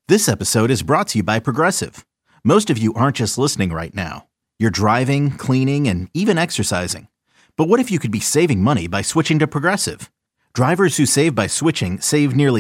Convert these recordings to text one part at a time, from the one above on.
This episode is brought to you by Progressive. Most of you aren't just listening right now. You're driving, cleaning, and even exercising. But what if you could be saving money by switching to Progressive? Drivers who save by switching save nearly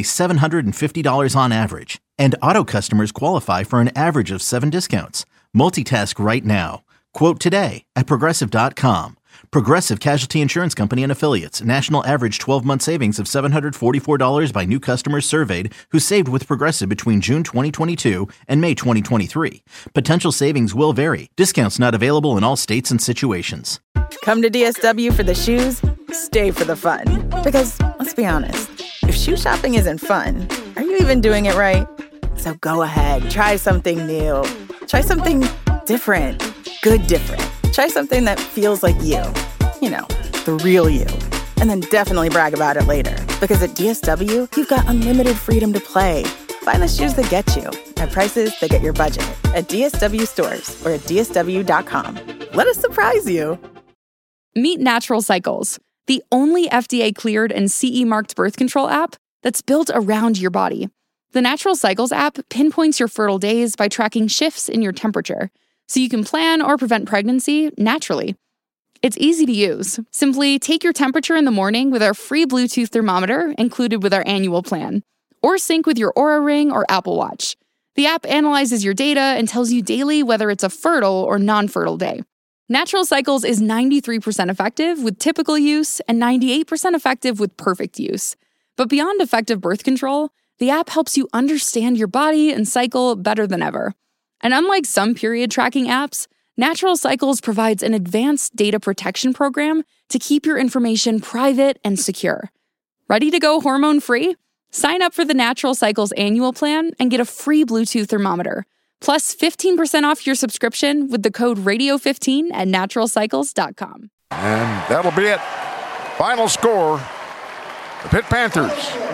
$750 on average. And auto customers qualify for an average of 7 discounts. Multitask right now. Quote today at Progressive.com. Progressive Casualty Insurance Company and Affiliates. National average 12-month savings of $744 by new customers surveyed who saved with Progressive between June 2022 and May 2023. Potential savings will vary. Discounts not available in all states and situations. Come to DSW for the shoes, stay for the fun. Because, let's be honest, if shoe shopping isn't fun, are you even doing it right? So go ahead, try something new. Try something different. Good different. Try something that feels like you. You know, the real you. And then definitely brag about it later. Because at DSW, you've got unlimited freedom to play. Find the shoes that get you at prices that get your budget at DSW stores or at DSW.com. Let us surprise you. Meet Natural Cycles, the only FDA-cleared and CE-marked birth control app that's built around your body. The Natural Cycles app pinpoints your fertile days by tracking shifts in your temperature, so you can plan or prevent pregnancy naturally. It's easy to use. Simply take your temperature in the morning with our free Bluetooth thermometer included with our annual plan, or sync with your Oura Ring or Apple Watch. The app analyzes your data and tells you daily whether it's a fertile or non-fertile day. Natural Cycles is 93% effective with typical use and 98% effective with perfect use. But beyond effective birth control, the app helps you understand your body and cycle better than ever. And unlike some period tracking apps, Natural Cycles provides an advanced data protection program to keep your information private and secure. Ready to go hormone-free? Sign up for the Natural Cycles annual plan and get a free Bluetooth thermometer, plus 15% off your subscription with the code RADIO15 at naturalcycles.com. And that'll be it. Final score, the Pitt Panthers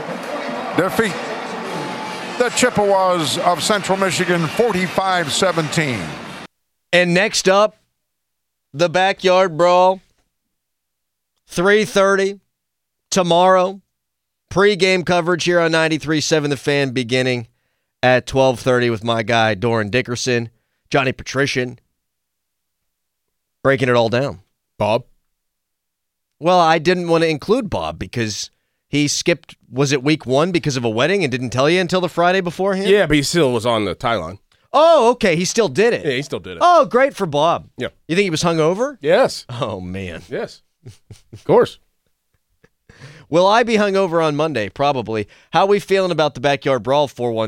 defeat the Chippewas of Central Michigan 45-17. And next up, the Backyard Brawl, 3:30 tomorrow. Pre-game coverage here on 93.7 The Fan beginning at 12:30 with my guy Doran Dickerson, Johnny Patrician, breaking it all down. Bob? Well, I didn't want to include Bob because he skipped, was it week 1 because of a wedding and didn't tell you until the Friday beforehand? Yeah, but he still was on the tie line. Oh, okay. He still did it. Yeah, he still did it. Oh, great for Bob. Yeah. You think he was hungover? Yes. Oh, man. Yes. Of course. Will I be hungover on Monday? Probably. How are we feeling about the Backyard Brawl?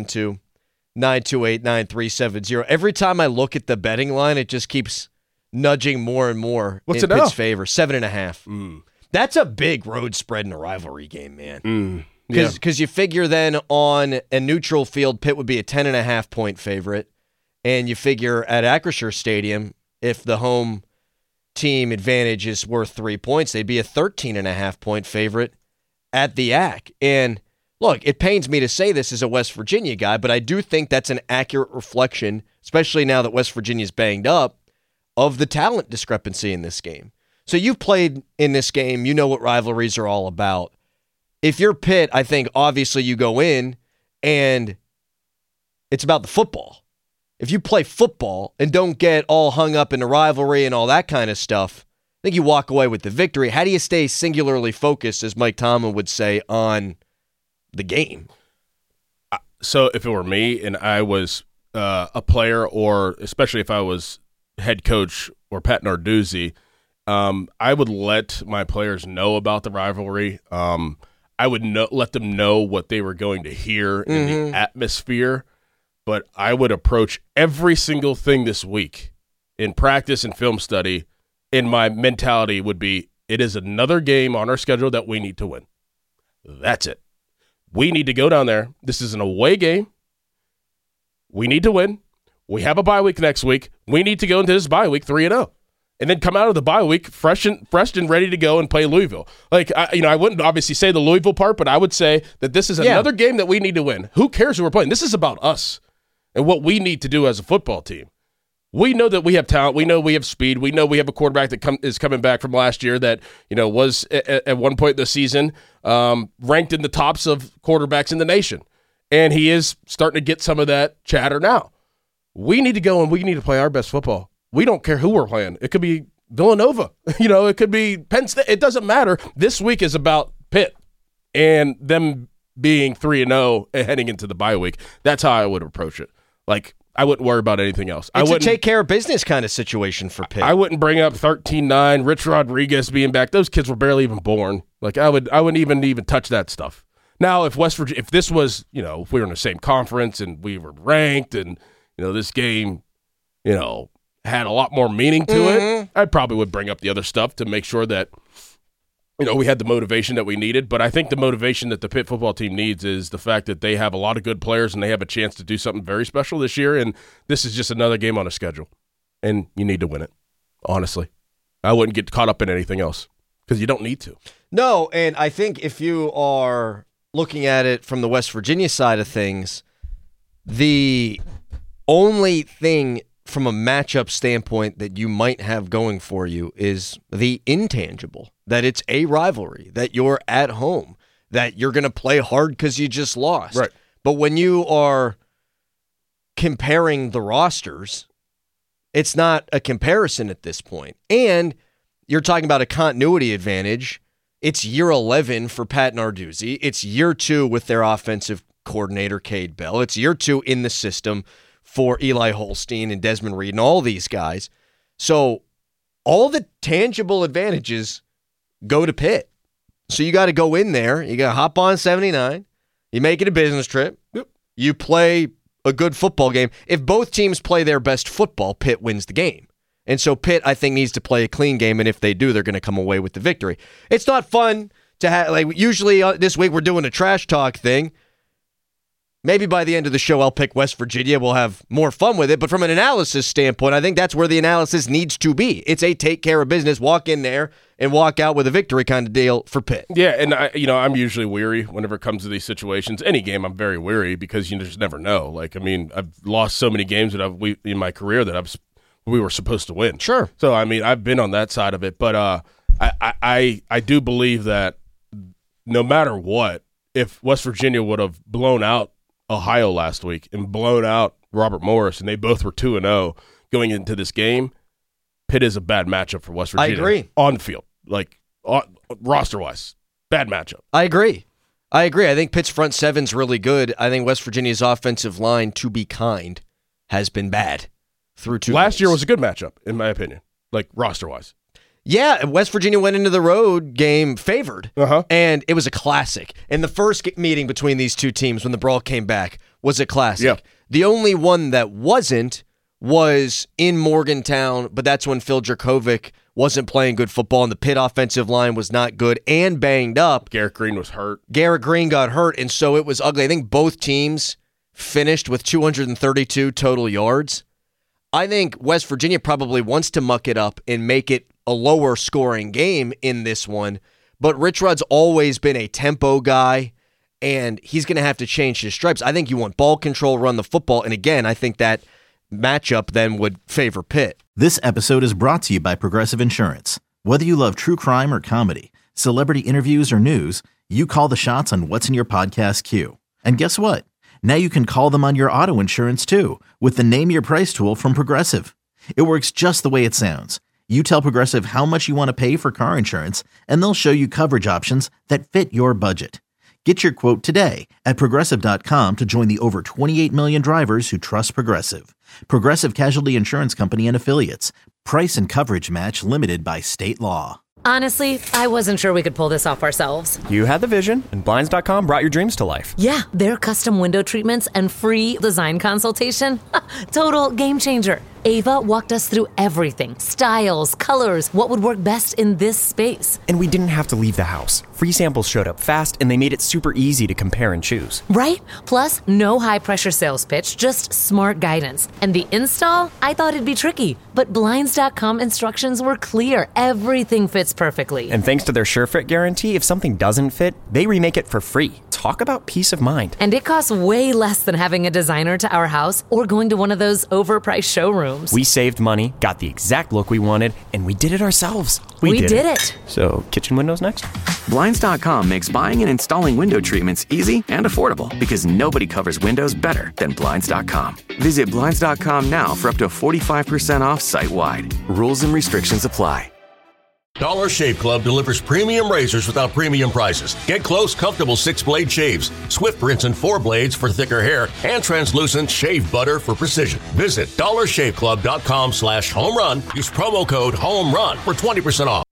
412-928-9370. Every time I look at the betting line, it just keeps nudging more and more in Pitt's favor. 7.5. That's a big road spread in a rivalry game, man. Because you figure then on a neutral field, Pitt would be a 10.5-point favorite. And you figure at Acrisure Stadium, if the home team advantage is worth 3 points, they'd be a 13.5-point favorite at the AC. And look, it pains me to say this as a West Virginia guy, but I do think that's an accurate reflection, especially now that West Virginia's banged up, of the talent discrepancy in this game. So you've played in this game. You know what rivalries are all about. If you're Pitt, I think obviously you go in and it's about the football. If you play football and don't get all hung up in the rivalry and all that kind of stuff, I think you walk away with the victory. How do you stay singularly focused, as Mike Tomlin would say, on the game? So if it were me and I was a player, or especially if I was head coach or Pat Narduzzi, I would let my players know about the rivalry. I would let them know what they were going to hear in the atmosphere. But I would approach every single thing this week in practice and film study, and my mentality would be, it is another game on our schedule that we need to win. That's it. We need to go down there. This is an away game. We need to win. We have a bye week next week. We need to go into this bye week 3-0. And then come out of the bye week fresh and ready to go and play Louisville. I wouldn't obviously say the Louisville part, but I would say that this is another game that we need to win. Who cares who we're playing? This is about us and what we need to do as a football team. We know that we have talent. We know we have speed. We know we have a quarterback that is coming back from last year that was at one point in the season ranked in the tops of quarterbacks in the nation. And he is starting to get some of that chatter now. We need to go and we need to play our best football. We don't care who we're playing. It could be Villanova. It could be Penn State. It doesn't matter. This week is about Pitt and them being 3-0 and heading into the bye week. That's how I would approach it. Like, I wouldn't worry about anything else. It's a take care of business kind of situation for Pitt. I wouldn't bring up 13-9, Rich Rodriguez being back. Those kids were barely even born. Like, I wouldn't even touch that stuff. Now, if West Virginia, if this was, if we were in the same conference and we were ranked and, this game, had a lot more meaning to it, I probably would bring up the other stuff to make sure that, we had the motivation that we needed. But I think the motivation that the Pitt football team needs is the fact that they have a lot of good players and they have a chance to do something very special this year. And this is just another game on a schedule. And you need to win it, honestly. I wouldn't get caught up in anything else because you don't need to. No, and I think if you are looking at it from the West Virginia side of things, the only thing from a matchup standpoint that you might have going for you is the intangible, that it's a rivalry, that you're at home, that you're going to play hard because you just lost. Right. But when you are comparing the rosters, it's not a comparison at this point. And you're talking about a continuity advantage. It's year 11 for Pat Narduzzi. It's year 2 with their offensive coordinator, Cade Bell. It's year 2 in the system for Eli Holstein and Desmond Reed and all these guys. So all the tangible advantages go to Pitt. So you got to go in there. You got to hop on 79. You make it a business trip. Yep. You play a good football game. If both teams play their best football, Pitt wins the game. And so Pitt, I think, needs to play a clean game, and if they do, they're going to come away with the victory. It's not fun to have, usually this week we're doing a trash talk thing. Maybe by the end of the show, I'll pick West Virginia. We'll have more fun with it. But from an analysis standpoint, I think that's where the analysis needs to be. It's a take care of business, walk in there and walk out with a victory kind of deal for Pitt. Yeah, and I'm usually weary whenever it comes to these situations. Any game, I'm very weary because you just never know. I've lost so many games that in my career that we were supposed to win. Sure. So I've been on that side of it, but I do believe that no matter what, if West Virginia would have blown out Ohio last week and blown out Robert Morris, and they both were 2-0 going into this game, Pitt is a bad matchup for West Virginia. I agree. On the field, roster-wise, bad matchup. I agree. I think Pitt's front seven's really good. I think West Virginia's offensive line, to be kind, has been bad through 2 Last games. year was a good matchup, in my opinion, roster-wise. Yeah, West Virginia went into the road game favored, and it was a classic. And the first meeting between these two teams when the brawl came back was a classic. Yeah. The only one that wasn't was in Morgantown, but that's when Phil Jerkovic wasn't playing good football, and the Pitt offensive line was not good and banged up. Garrett Green was hurt. Garrett Green got hurt, and so it was ugly. I think both teams finished with 232 total yards. I think West Virginia probably wants to muck it up and make it a lower scoring game in this one, but Rich Rod's always been a tempo guy, and he's going to have to change his stripes. I think you want ball control, run the football, and again, I think that matchup then would favor Pitt. This episode is brought to you by Progressive Insurance. Whether you love true crime or comedy, celebrity interviews or news, you call the shots on what's in your podcast queue. And guess what? Now you can call them on your auto insurance too with the Name Your Price tool from Progressive. It works just the way it sounds. You tell Progressive how much you want to pay for car insurance, and they'll show you coverage options that fit your budget. Get your quote today at Progressive.com to join the over 28 million drivers who trust Progressive. Progressive Casualty Insurance Company and Affiliates. Price and coverage match limited by state law. Honestly, I wasn't sure we could pull this off ourselves. You had the vision, and Blinds.com brought your dreams to life. Yeah, their custom window treatments and free design consultation. Total game changer. Ava walked us through everything. Styles, colors, what would work best in this space. And we didn't have to leave the house. Free samples showed up fast, and they made it super easy to compare and choose. Right? Plus, no high-pressure sales pitch, just smart guidance. And the install? I thought it'd be tricky. But Blinds.com instructions were clear. Everything fits perfectly. And thanks to their SureFit guarantee, if something doesn't fit, they remake it for free. Talk about peace of mind. And it costs way less than having a designer to our house or going to one of those overpriced showrooms. We saved money, got the exact look we wanted, and we did it ourselves. We did it. So, kitchen windows next? Blinds.com makes buying and installing window treatments easy and affordable because nobody covers windows better than Blinds.com. Visit Blinds.com now for up to 45% off site-wide. Rules and restrictions apply. Dollar Shave Club delivers premium razors without premium prices. Get close, comfortable 6-blade shaves, swift rinse and 4 blades for thicker hair, and translucent shave butter for precision. Visit dollarshaveclub.com/homerun. Use promo code HOMERUN for 20% off.